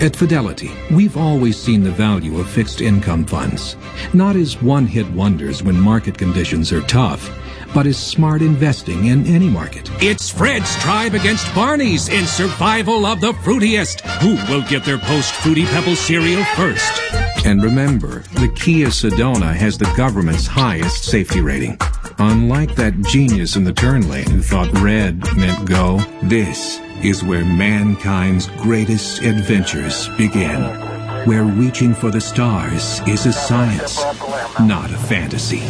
At Fidelity, we've always seen the value of fixed income funds, not as one-hit wonders when market conditions are tough, but as smart investing in any market. It's Fred's tribe against Barney's in survival of the fruitiest. Who will get their post-Fruity Pebbles cereal first? And remember, the Kia Sedona has the government's highest safety rating. Unlike that genius in the turn lane who thought red meant go, this is where mankind's greatest adventures begin. Where reaching for the stars is a science, not a fantasy.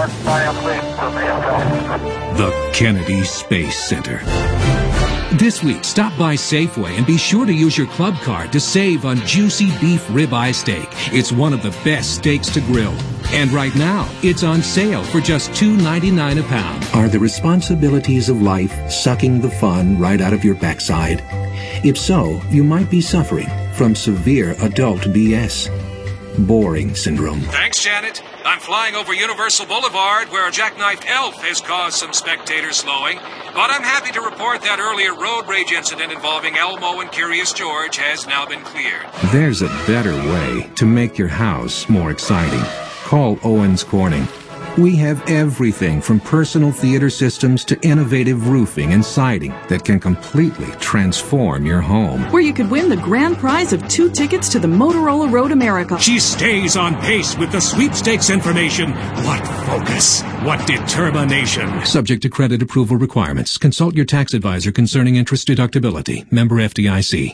The Kennedy Space Center. This week, stop by Safeway and be sure to use your club card to save on juicy beef ribeye steak. It's one of the best steaks to grill. And right now, it's on sale for just $2.99 a pound. Are the responsibilities of life sucking the fun right out of your backside? If so, you might be suffering from severe adult BS. Boring syndrome. Thanks, Janet. I'm flying over Universal Boulevard where a jackknifed elf has caused some spectator slowing. But I'm happy to report that earlier road rage incident involving Elmo and Curious George has now been cleared. There's a better way to make your house more exciting. Call Owens Corning. We have everything from personal theater systems to innovative roofing and siding that can completely transform your home. Where you could win the grand prize of 2 tickets to the Motorola Road America. She stays on pace with the sweepstakes information. What focus? What determination? Subject to credit approval requirements. Consult your tax advisor concerning interest deductibility. Member FDIC.